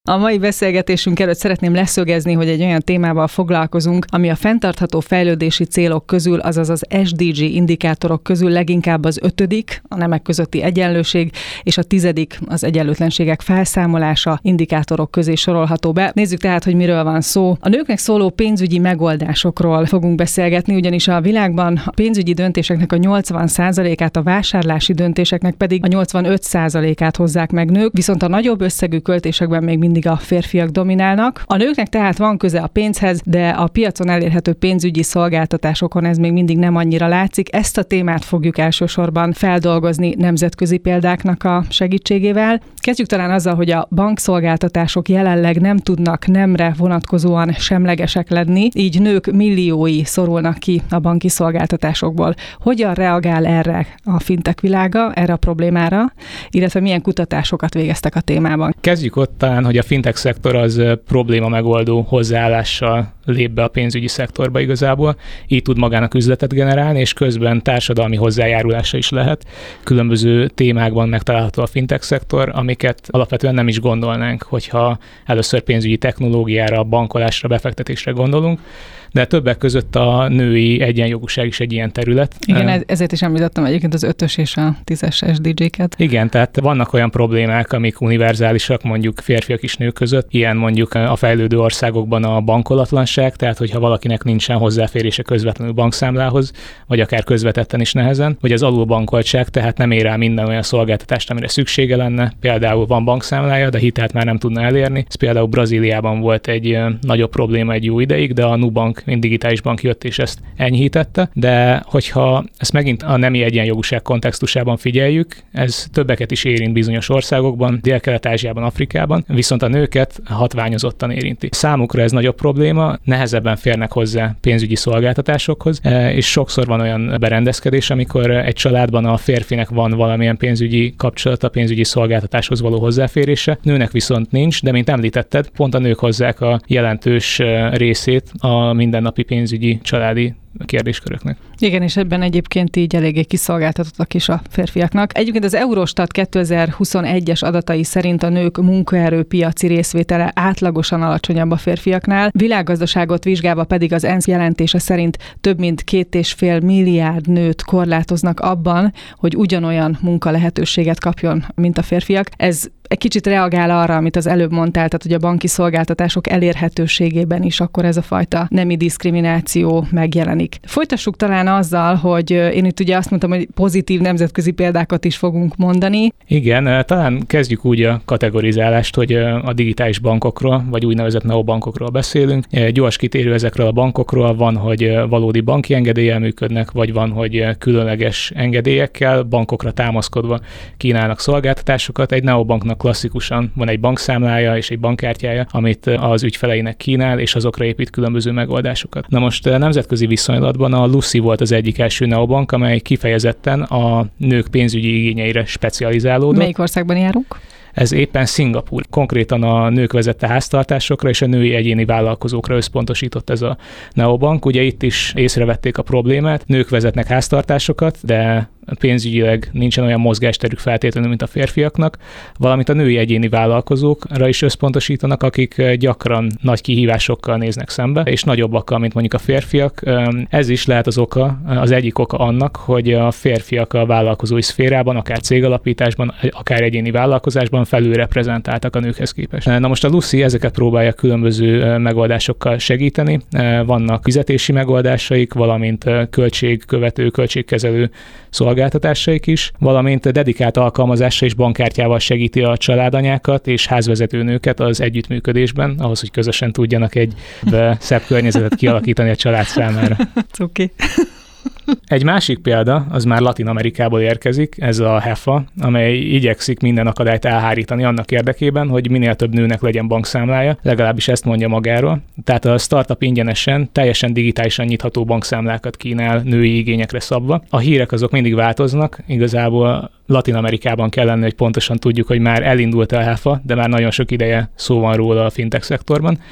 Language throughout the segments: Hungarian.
A mai beszélgetésünk előtt szeretném leszögezni, hogy egy olyan témával foglalkozunk, ami a fenntartható fejlődési célok közül, azaz az SDG indikátorok közül leginkább az 5., a nemek közötti egyenlőség, és a 10., az egyenlőtlenségek felszámolása indikátorok közé sorolható be. Nézzük tehát, hogy miről van szó. A nőknek szóló pénzügyi megoldásokról fogunk beszélgetni, ugyanis a világban a pénzügyi döntéseknek a 80%-át, a vásárlási döntéseknek pedig a 85%-át hozzák meg nők, viszont a nagyobb összegű költésekben még mindig a férfiak dominálnak. A nőknek tehát van köze a pénzhez, de a piacon elérhető pénzügyi szolgáltatásokon ez még mindig nem annyira látszik. Ezt a témát fogjuk elsősorban feldolgozni nemzetközi példáknak a segítségével. Kezdjük talán azzal, hogy a bankszolgáltatások jelenleg nem tudnak nemre vonatkozóan semlegesek lenni, így nők milliói szorulnak ki a banki szolgáltatásokból. Hogyan reagál erre a fintech világa, erre a problémára, illetve milyen kutatásokat végeztek a témában? Kezdjük ott talán, hogy a fintech szektor az probléma megoldó hozzáállással lép be a pénzügyi szektorba igazából. Így tud magának üzletet generálni, és közben társadalmi hozzájárulása is lehet. Különböző témákban megtalálható a fintech szektor, amiket alapvetően nem is gondolnánk, hogyha először pénzügyi technológiára, bankolásra, befektetésre gondolunk. De többek között a női egyenjogúság is egy ilyen terület. Igen, ezért is említettem egyébként az 5. és a 10. SDG-ket. Igen, tehát vannak olyan problémák, amik univerzálisak, mondjuk férfiak és nők között. Ilyen mondjuk a fejlődő országokban a bankolatlanság, tehát hogyha valakinek nincsen hozzáférése közvetlenül bankszámlához, vagy akár közvetetten is nehezen, vagy az alulbankoltság, tehát nem ér el minden olyan szolgáltatást, amire szüksége lenne. Például van bankszámlája, de hitelt már nem tudna elérni. Ez például Brazíliában volt egy nagyobb probléma egy jó ideig, de a Nubank, mint digitális bank jött és ezt enyhítette, de hogyha ezt megint a nemi egyenjogúság kontextusában figyeljük, ez többeket is érint bizonyos országokban, Dél-Kelet-Ázsiában, Afrikában, viszont a nőket hatványozottan érinti. Számukra ez nagyobb probléma, nehezebben férnek hozzá pénzügyi szolgáltatásokhoz, és sokszor van olyan berendezkedés, amikor egy családban a férfinek van valamilyen pénzügyi kapcsolata, pénzügyi szolgáltatáshoz való hozzáférése, nőnek viszont nincs, de mint említetted, pont a nők hozzák a jelentős részét a mindennapi pénzügyi családi kérdésköröknek. Igen, és ebben egyébként így eléggé kiszolgáltatottak is a férfiaknak. Egyébként az Eurostat 2021-es adatai szerint a nők munkaerőpiaci részvétele átlagosan alacsonyabb a férfiaknál. Világgazdaságot vizsgálva pedig az ENSZ jelentése szerint több mint 2,5 milliárd nőt korlátoznak abban, hogy ugyanolyan munkalehetőséget kapjon, mint a férfiak. Ez egy kicsit reagál arra, amit az előbb mondtál, tehát hogy a banki szolgáltatások elérhetőségében is akkor ez a fajta nemi diszkrimináció megjelenik. Folytassuk talán azzal, hogy én itt ugye azt mondtam, hogy pozitív nemzetközi példákat is fogunk mondani. Igen, talán kezdjük úgy a kategorizálást, hogy a digitális bankokról, vagy úgynevezett neobankokról beszélünk. Gyors kitérő ezekről a bankokról van, hogy valódi banki engedéllyel működnek, vagy van, hogy különleges engedélyekkel, bankokra támaszkodva kínálnak szolgáltatásokat. Egy neobanknak klasszikusan van egy bankszámlája és egy bankkártyája, amit az ügyfeleinek kínál, és azokra épít különböző megoldásokat. Na most nemzetközi viszonylatban a Lucy volt az egyik első neobank, amely kifejezetten a nők pénzügyi igényeire specializálódott. Melyik országban járunk? Ez éppen Szingapúr. Konkrétan a nők vezette háztartásokra és a női egyéni vállalkozókra összpontosított ez a neobank. Ugye itt is észrevették a problémát, nők vezetnek háztartásokat, de pénzügyileg nincsen olyan mozgásterük feltétlenül, mint a férfiaknak, valamint a női egyéni vállalkozókra is összpontosítanak, akik gyakran nagy kihívásokkal néznek szembe, és nagyobbakkal, mint mondjuk a férfiak. Ez is lehet az egyik oka annak, hogy a férfiak a vállalkozói szférában, akár cégalapításban, akár egyéni vállalkozásban felülreprezentáltak a nőkhez képest. Na most a Lucy ezeket próbálja különböző megoldásokkal segíteni. Vannak fizetési megoldásaik, valamint költségkövető, költségkezelő szolgáltatásaik is, valamint dedikált alkalmazással és bankkártyával segíti a családanyákat és házvezető nőket az együttműködésben, ahhoz, hogy közösen tudjanak egy szebb környezetet kialakítani a család számára. Okay. Egy másik példa, az már Latin-Amerikából érkezik, ez a HEFA, amely igyekszik minden akadályt elhárítani annak érdekében, hogy minél több nőnek legyen bankszámlája, legalábbis ezt mondja magáról. Tehát a startup ingyenesen, teljesen digitálisan nyitható bankszámlákat kínál női igényekre szabva. A hírek azok mindig változnak, igazából Latin-Amerikában kell lenni, hogy pontosan tudjuk, hogy már elindult a HEFA, de már nagyon sok ideje szó van róla a fintech szektorban.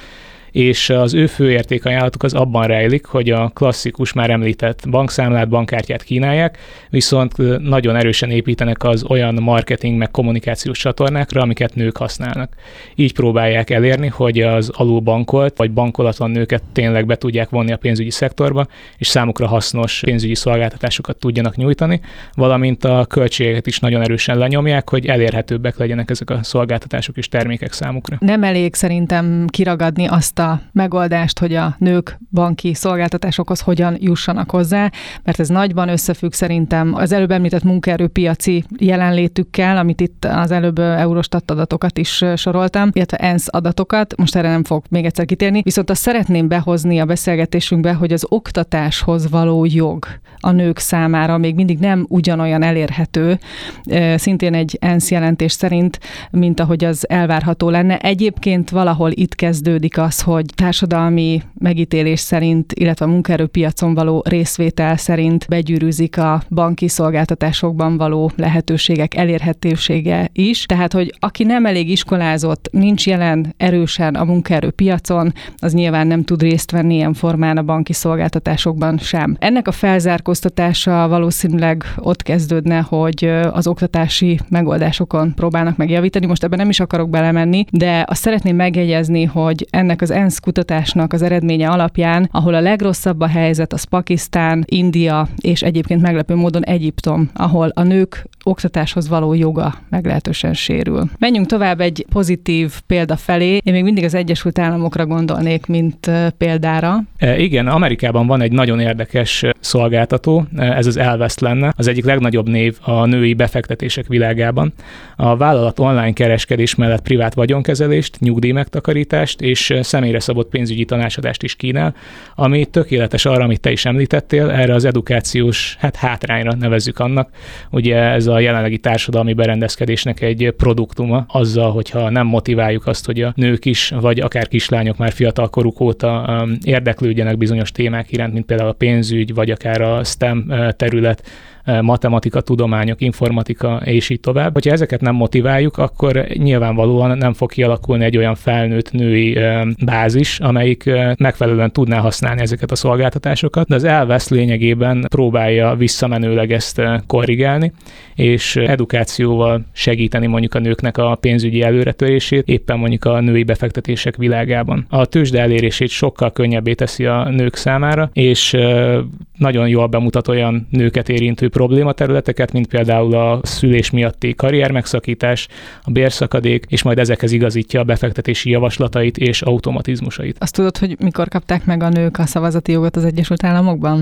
és az ő fő értékajánlatuk az abban rejlik, hogy a klasszikus, már említett bankszámlát, bankkártyát kínálják, viszont nagyon erősen építenek az olyan marketing meg kommunikációs csatornákra, amiket nők használnak. Így próbálják elérni, hogy az alulbankolt vagy bankolatlan nőket tényleg be tudják vonni a pénzügyi szektorba, és számukra hasznos pénzügyi szolgáltatásokat tudjanak nyújtani, valamint a költségeket is nagyon erősen lenyomják, hogy elérhetőbbek legyenek ezek a szolgáltatások és termékek számukra. Nem elég szerintem kiragadni azt a megoldást, hogy a nők banki szolgáltatásokhoz hogyan jussanak hozzá, mert ez nagyban összefügg szerintem az előbb említett munkaerőpiaci jelenlétükkel, amit itt az előbb Eurostat adatokat is soroltam, illetve ENSZ adatokat, most erre nem fog még egyszer kitérni, viszont azt szeretném behozni a beszélgetésünkbe, hogy az oktatáshoz való jog a nők számára még mindig nem ugyanolyan elérhető, szintén egy ENSZ jelentés szerint, mint ahogy az elvárható lenne. Egyébként valahol itt kezdődik az, hogy társadalmi megítélés szerint, illetve a munkaerőpiacon való részvétel szerint begyűrűzik a banki szolgáltatásokban való lehetőségek elérhetősége is. Tehát, hogy aki nem elég iskolázott, nincs jelen erősen a munkaerőpiacon, az nyilván nem tud részt venni ilyen formán a banki szolgáltatásokban sem. Ennek a felzárkóztatása valószínűleg ott kezdődne, hogy az oktatási megoldásokon próbálnak megjavítani. Most ebben nem is akarok belemenni, de azt szeretném megjegyezni, hogy ennek az ENSZ kutatásnak az eredménye alapján, ahol a legrosszabb a helyzet, az Pakisztán, India és egyébként meglepő módon Egyiptom, ahol a nők oktatáshoz való joga meglehetősen sérül. Menjünk tovább egy pozitív példa felé. Én még mindig az Egyesült Államokra gondolnék, mint példára. Igen, Amerikában van egy nagyon érdekes szolgáltató, ez az Ellevest lenne, az egyik legnagyobb név a női befektetések világában. A vállalat online kereskedés mellett privát vagyonkezelést, nyugdíjmegtakarítást és személyre szabott pénzügyi tanácsadást is kínál, ami tökéletes arra, amit te is említettél, erre az edukációs hátrányra nevezzük annak. Ugye ez a jelenlegi társadalmi berendezkedésnek egy produktuma, azzal, hogyha nem motiváljuk azt, hogy a nők is, vagy akár kislányok már fiatal koruk óta érdeklődjenek bizonyos témák iránt, mint például a pénzügy, vagy akár a STEM terület, matematika, tudományok, informatika, és így tovább. Hogyha ezeket nem motiváljuk, akkor nyilvánvalóan nem fog kialakulni egy olyan felnőtt női bázis, amelyik megfelelően tudná használni ezeket a szolgáltatásokat, de az Ellevest lényegében próbálja visszamenőleg ezt korrigálni, és edukációval segíteni mondjuk a nőknek a pénzügyi előretörését, éppen mondjuk a női befektetések világában. A tőzsde elérését sokkal könnyebbé teszi a nők számára, és nagyon jól bemutat olyan nőket érintő problématerületeket, mint például a szülés miatti karriermegszakítás, a bérszakadék, és majd ezekhez igazítja a befektetési javaslatait és automatizmusait. Azt tudod, hogy mikor kapták meg a nők a szavazati jogot az Egyesült Államokban?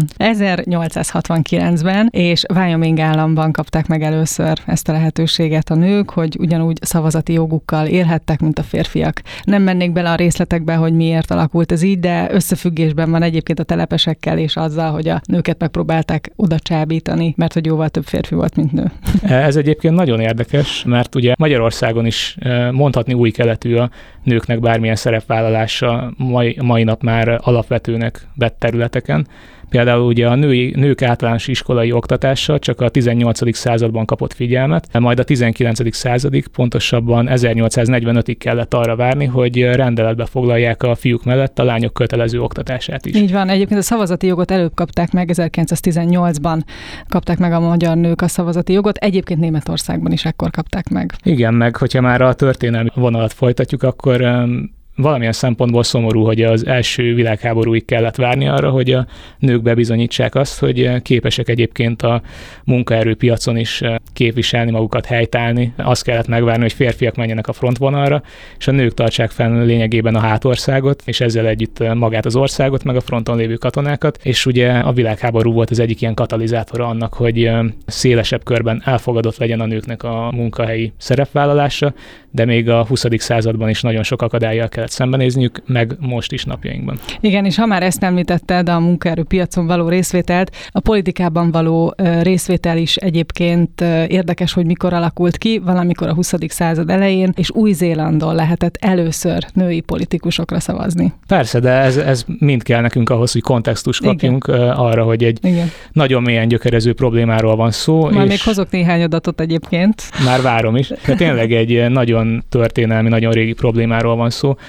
1869-ben, és Wyoming államban kapták meg először ezt a lehetőséget a nők, hogy ugyanúgy szavazati jogukkal élhettek, mint a férfiak. Nem mennék bele a részletekbe, hogy miért alakult ez így, de összefüggésben van egyébként a telepesekkel és azzal, hogy a nőket megpróbálták oda csábítani, mert hogy jóval több férfi volt, mint nő. Ez egyébként nagyon érdekes, mert ugye Magyarországon is mondhatni új keletű a nőknek bármilyen szerepvállalása mai nap már alapvetőnek vett területeken. Például ugye a nők általános iskolai oktatása csak a 18. században kapott figyelmet, majd a 19. századig, pontosabban 1845-ig kellett arra várni, hogy rendeletbe foglalják a fiúk mellett a lányok kötelező oktatását is. Így van, egyébként a szavazati jogot előbb kapták meg, 1918-ban kapták meg a magyar nők a szavazati jogot, egyébként Németországban is ekkor kapták meg. Igen, meg hogyha már a történelmi vonalat folytatjuk, akkor valamilyen szempontból szomorú, hogy az első világháborúig kellett várni arra, hogy a nők bebizonyítsák azt, hogy képesek egyébként a munkaerőpiacon is képviselni magukat, helytállni. Azt kellett megvárni, hogy férfiak menjenek a frontvonalra, és a nők tartsák fenn lényegében a hátországot, és ezzel együtt magát az országot, meg a fronton lévő katonákat. És ugye a világháború volt az egyik ilyen katalizátora annak, hogy szélesebb körben elfogadott legyen a nőknek a munkahelyi szerepvállalása, de még a 20. században is nagyon sok akadállyal kellett szembenézniük, meg most is napjainkban. Igen, és ha már ezt említetted, a munkaerőpiacon való részvételt, a politikában való részvétel is egyébként érdekes, hogy mikor alakult ki, valamikor a 20. század elején, és Új-Zélandon lehetett először női politikusokra szavazni. Persze, de ez mind kell nekünk ahhoz, hogy kontextust kapjunk arra, hogy egy nagyon mélyen gyökerező problémáról van szó. Már még hozok néhány adatot egyébként. Már várom is. De tényleg egy nagyon történelmi, nagyon régi problémáról van szó.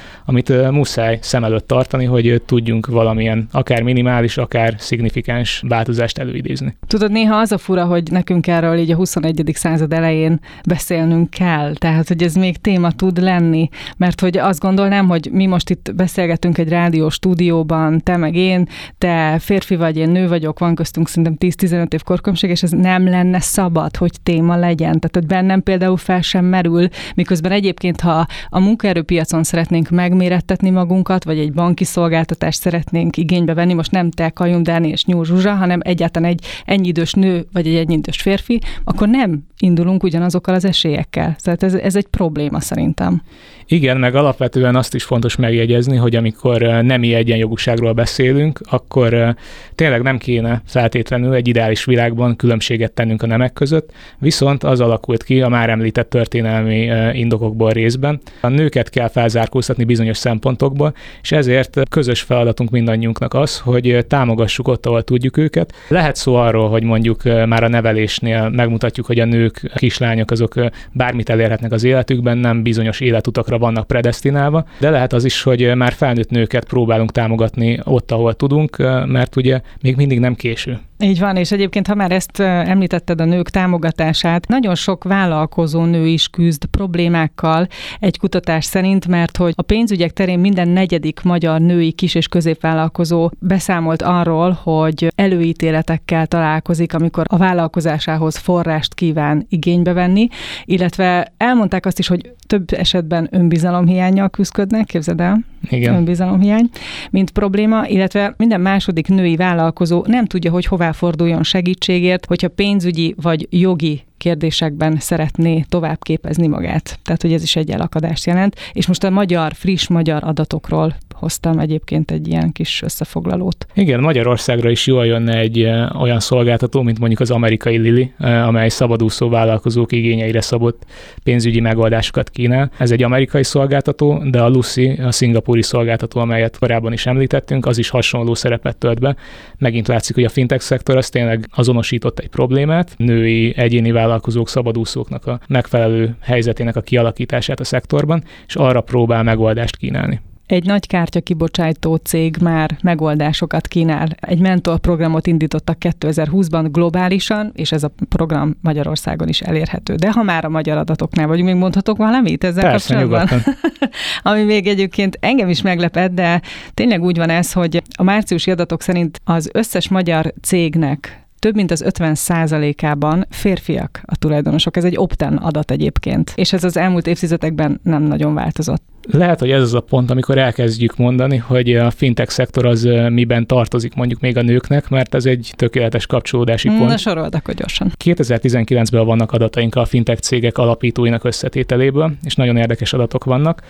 amit muszáj szem előtt tartani, hogy tudjunk valamilyen akár minimális, akár szignifikáns változást előidézni. Tudod, néha az a fura, hogy nekünk erről így a 21. század elején beszélnünk kell, tehát hogy ez még téma tud lenni, mert hogy azt gondolnám, hogy mi most itt beszélgetünk egy rádió stúdióban, te meg én, te férfi vagy, én nő vagyok, van köztünk szerintem 10-15 év korkülönbség, és ez nem lenne szabad, hogy téma legyen. Tehát hogy bennem például fel sem merül, miközben egyébként, ha a munkaerőpiacon szeretnénk megmérettetni magunkat, vagy egy banki szolgáltatást szeretnénk igénybe venni, most nem te, Kajum Dáni és Nyúl Zsuzsa, hanem egyáltalán egy ennyi idős nő, vagy egy ennyi idős férfi, akkor nem indulunk ugyanazokkal az esélyekkel. Tehát ez egy probléma szerintem. Igen, meg alapvetően azt is fontos megjegyezni, hogy amikor nemi egyenjogúságról beszélünk, akkor tényleg nem kéne feltétlenül egy ideális világban különbséget tennünk a nemek között, viszont az alakult ki a már említett történelmi indokokból részben. A nőket kell felzárkóztatni bizonyos szempontokból, és ezért közös feladatunk mindannyiunknak az, hogy támogassuk ott, ahol tudjuk őket. Lehet szó arról, hogy mondjuk már a nevelésnél megmutatjuk, hogy a nők, a kislányok azok bármit elérhetnek az életükben, nem bizonyos életutakra vannak predesztinálva, de lehet az is, hogy már felnőtt nőket próbálunk támogatni ott, ahol tudunk, mert ugye még mindig nem késő. Így van, és egyébként, ha már ezt említetted, a nők támogatását, nagyon sok vállalkozó nő is küzd problémákkal egy kutatás szerint, mert hogy a pénzügyek terén minden 4. magyar női kis- és középvállalkozó beszámolt arról, hogy előítéletekkel találkozik, amikor a vállalkozásához forrást kíván igénybe venni, illetve elmondták azt is, hogy több esetben önbizalomhiánnyal küzdködnek, képzeld el? Igen. Önbizalomhiány, mint probléma, illetve minden második női vállalkozó nem tudja, hogy hová forduljon segítségért, hogyha pénzügyi vagy jogi kérdésekben szeretné tovább képezni magát. Tehát, hogy ez is egy elakadást jelent. És most a friss magyar adatokról hoztam egyébként egy ilyen kis összefoglalót. Igen, Magyarországra is jól jönne egy olyan szolgáltató, mint mondjuk az amerikai Lili, amely szabadúszó vállalkozók igényeire szabott pénzügyi megoldásokat kínál. Ez egy amerikai szolgáltató, de a Lucy, a szingapúri szolgáltató, amelyet korábban is említettünk, az is hasonló szerepet tölt be. Megint látszik, hogy a fintech szektor az tényleg azonosított egy problémát, női egyéni vállalkozók, szabadúszóknak a megfelelő helyzetének a kialakítását a szektorban, és arra próbál megoldást kínálni. Egy nagy kártya kibocsátó cég már megoldásokat kínál. Egy mentorprogramot indítottak 2020-ban globálisan, és ez a program Magyarországon is elérhető. De ha már a magyar adatoknál vagyunk, még mondhatok valamit ezzel kapcsolatban? Ami még egyébként engem is meglepett, de tényleg úgy van ez, hogy a márciusi adatok szerint az összes magyar cégnek több mint az 50%-ában férfiak a tulajdonosok. Ez egy opt-in adat egyébként, és ez az elmúlt évtizedekben nem nagyon változott. Lehet, hogy ez az a pont, amikor elkezdjük mondani, hogy a fintech szektor az miben tartozik mondjuk még a nőknek, mert ez egy tökéletes kapcsolódási pont. Na, sorold akkor gyorsan. 2019-ben vannak adataink a fintech cégek alapítóinak összetételéből, és nagyon érdekes adatok vannak.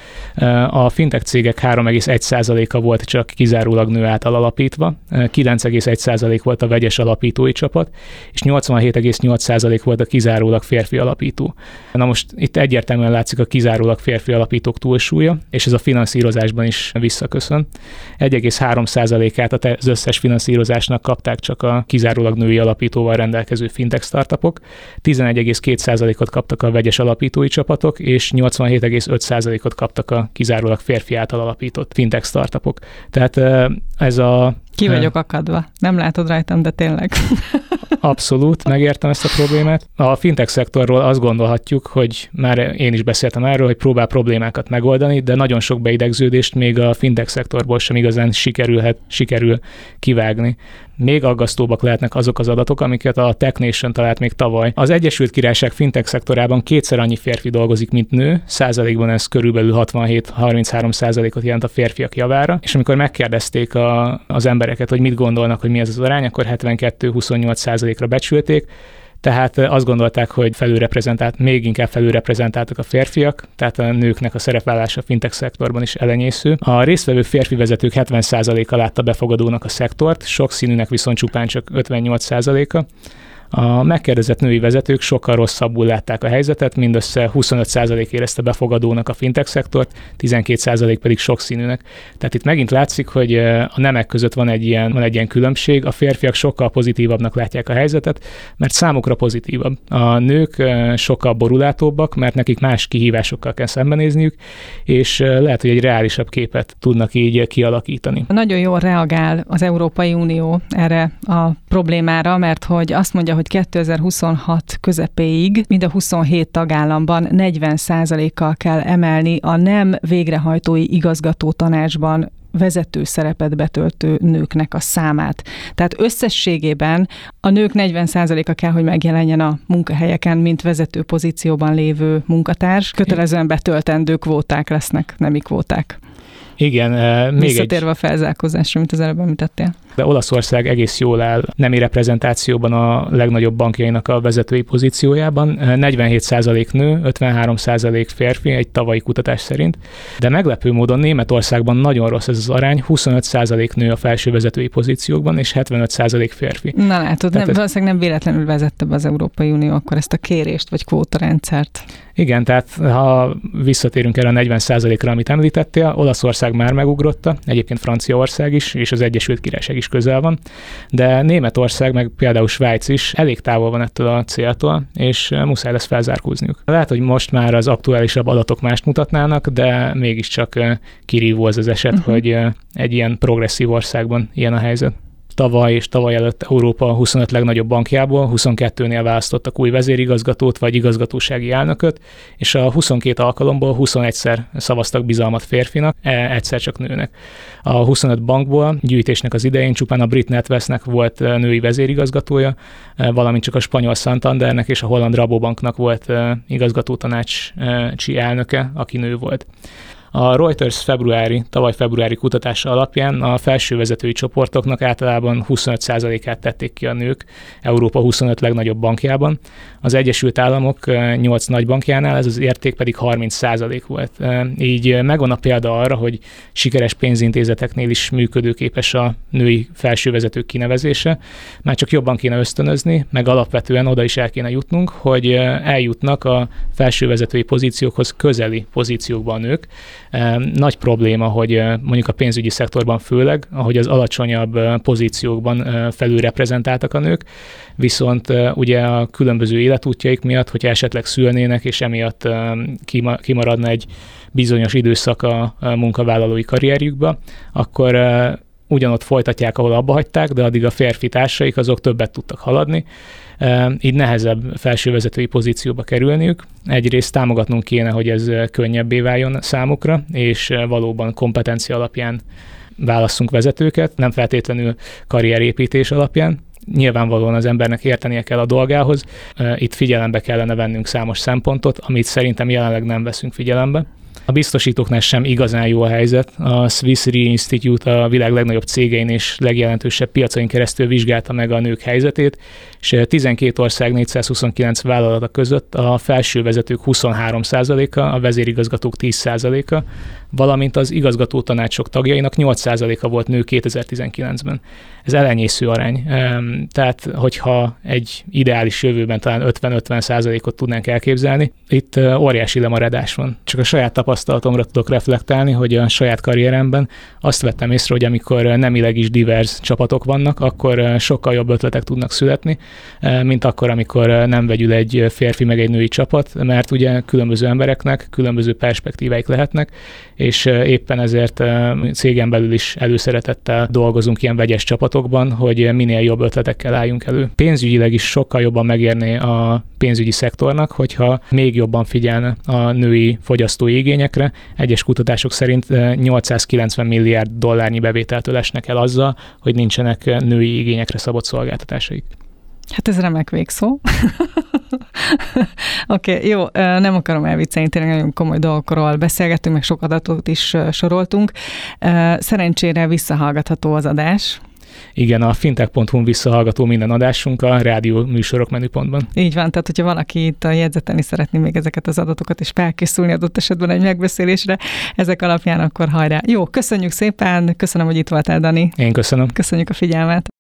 A fintech cégek 3,1%-a volt csak kizárólag nő által alapítva, 9,1% volt a vegyes alapítói csapat, és 87,8% volt a kizárólag férfi alapító. Na most itt egyértelműen látszik a kizárólag férfi alapítók túlsúlya, és ez a finanszírozásban is visszaköszön. 1,3%-át az összes finanszírozásnak kapták csak a kizárólag női alapítóval rendelkező fintech startupok, 11,2%-ot kaptak a vegyes alapítói csapatok, és 87,5%-ot kaptak a kizárólag férfi által alapított fintech startupok. Tehát ez a... Ki vagyok akadva. Nem látod rajtam, de tényleg. Abszolút, megértem ezt a problémát. A fintech szektorról azt gondolhatjuk, hogy már én is beszéltem erről, hogy próbál problémákat megoldani, de nagyon sok beidegződést még a fintech szektorból sem igazán sikerül kivágni. Még aggasztóbbak lehetnek azok az adatok, amiket a Tech Nation talált még tavaly. Az Egyesült Királyság fintech szektorában 2-szer annyi férfi dolgozik, mint nő, százalékban ez körülbelül 67-33%-ot jelent a férfiak javára, és amikor megkérdezték az embereket, hogy mit gondolnak, hogy mi ez az arány, akkor 72-28%-ra becsülték. Tehát azt gondolták, hogy még inkább felülreprezentáltak a férfiak, tehát a nőknek a szerepvállalása a fintech szektorban is elenyésző. A résztvevő férfi vezetők 70%-a látta befogadónak a szektort, sokszínűnek viszont csupán csak 58%-a. A megkérdezett női vezetők sokkal rosszabbul látták a helyzetet, mindössze 25% érezte befogadónak a fintech szektort, 12% pedig sokszínűnek. Tehát itt megint látszik, hogy a nemek között van egy ilyen különbség, a férfiak sokkal pozitívabbnak látják a helyzetet, mert számukra pozitívabb. A nők sokkal borulátóbbak, mert nekik más kihívásokkal kell szembenézniük, és lehet, hogy egy reálisabb képet tudnak így kialakítani. Nagyon jól reagál az Európai Unió erre a problémára, mert hogy azt mondja, hogy 2026 közepéig mind a 27 tagállamban 40%-kal kell emelni a nem végrehajtói igazgatótanácsban vezető szerepet betöltő nőknek a számát. Tehát összességében a nők 40%-a kell, hogy megjelenjen a munkahelyeken, mint vezető pozícióban lévő munkatárs. Kötelezően betöltendő kvóták lesznek, nemi kvóták. Igen. Visszatérve a felzárkózásra, mint az előbb említettél. De Olaszország egész jól áll nemi reprezentációban a legnagyobb bankjainak a vezetői pozíciójában. 47% nő, 53% férfi egy tavalyi kutatás szerint. De meglepő módon Németországban nagyon rossz ez az arány, 25% nő a felső vezetői pozíciókban, és 75% férfi. Na látod, valószínűleg nem véletlenül vezette be az Európai Unió akkor ezt a kérést, vagy kvótarendszert. Igen, tehát ha visszatérünk erre a 40%-ra, amit említettél, Olaszország már megugrotta, egyébként Franciaország is, és az Egyesült Királyság is közel van, de Németország, meg például Svájc is elég távol van ettől a céltól, és muszáj lesz felzárkózniuk. Lehet, hogy most már az aktuálisabb adatok mást mutatnának, de mégiscsak kirívó az eset, hogy egy ilyen progresszív országban ilyen a helyzet. Tavaly és tavaly előtt Európa 25 legnagyobb bankjából 22-nél választottak új vezérigazgatót vagy igazgatósági elnököt, és a 22 alkalomból 21-szer szavaztak bizalmat férfinak, egyszer csak nőnek. A 25 bankból gyűjtésnek az idején csupán a brit NatWestnek volt női vezérigazgatója, valamint csak a spanyol Santandernek és a holland Rabobanknak volt igazgatótanácsi elnöke, aki nő volt. A Reuters tavaly februári kutatása alapján a felső vezetői csoportoknak általában 25%-át tették ki a nők Európa 25 legnagyobb bankjában. Az Egyesült Államok 8 nagy bankjánál ez az érték pedig 30% volt. Így megvan a példa arra, hogy sikeres pénzintézeteknél is működőképes a női felsővezetők kinevezése. Már csak jobban kéne ösztönözni, meg alapvetően oda is el kéne jutnunk, hogy eljutnak a felsővezetői pozíciókhoz közeli pozíciókban a nők. Nagy probléma, hogy mondjuk a pénzügyi szektorban főleg, ahogy az alacsonyabb pozíciókban felülreprezentáltak a nők, viszont ugye a különböző életútjaik miatt, hogyha esetleg szülnének, és emiatt kimaradna egy bizonyos időszak a munkavállalói karrierjükbe, akkor ugyanott folytatják, ahol abba hagyták, de addig a férfi társaik azok többet tudtak haladni, így nehezebb felsővezetői pozícióba kerülniük. Egyrészt támogatnunk kéne, hogy ez könnyebbé váljon számukra, és valóban kompetencia alapján válasszunk vezetőket, nem feltétlenül karrierépítés alapján. Nyilvánvalóan az embernek értenie kell a dolgához. Itt figyelembe kellene vennünk számos szempontot, amit szerintem jelenleg nem veszünk figyelembe. A biztosítóknál sem igazán jó a helyzet. A Swiss Re Institute a világ legnagyobb cégein és legjelentősebb piacain keresztül vizsgálta meg a nők helyzetét, és 12 ország 429 vállalata között a felsővezetők 23%-a, a vezérigazgatók 10%-a, valamint az igazgató tanácsok tagjainak 8%-a volt nő 2019-ben. Ez elenyésző arány. Tehát, hogyha egy ideális jövőben talán 50-50%-ot tudnánk elképzelni, itt óriási lemaradás van. Csak a saját tapasztalatomra tudok reflektálni, hogy a saját karrieremben azt vettem észre, hogy amikor nemileg is divers csapatok vannak, akkor sokkal jobb ötletek tudnak születni, mint akkor, amikor nem vegyül egy férfi meg egy női csapat, mert ugye különböző embereknek különböző perspektíváik lehetnek, és éppen ezért cégen belül is előszeretettel dolgozunk ilyen vegyes csapatokban, hogy minél jobb ötletekkel álljunk elő. Pénzügyileg is sokkal jobban megérné a pénzügyi szektornak, hogyha még jobban figyelne a női fogyasztói igényekre. Egyes kutatások szerint $890 milliárd bevételtől esnek el azzal, hogy nincsenek női igényekre szabott szolgáltatásaik. Hát ez remek végszó. Oké, jó, nem akarom elviccelni, tényleg nagyon komoly dolgokról beszélgettünk, meg sok adatot is soroltunk. Szerencsére visszahallgatható az adás. Igen, a fintech.hu-n visszahallgató minden adásunk a rádió műsorok menüpontban. Így van, tehát hogyha valaki itt jegyzetelni szeretné még ezeket az adatokat, és felkészülni adott esetben egy megbeszélésre, ezek alapján akkor hajrá. Jó, köszönjük szépen, köszönöm, hogy itt voltál, Dani. Én köszönöm. Köszönjük a figyelmet.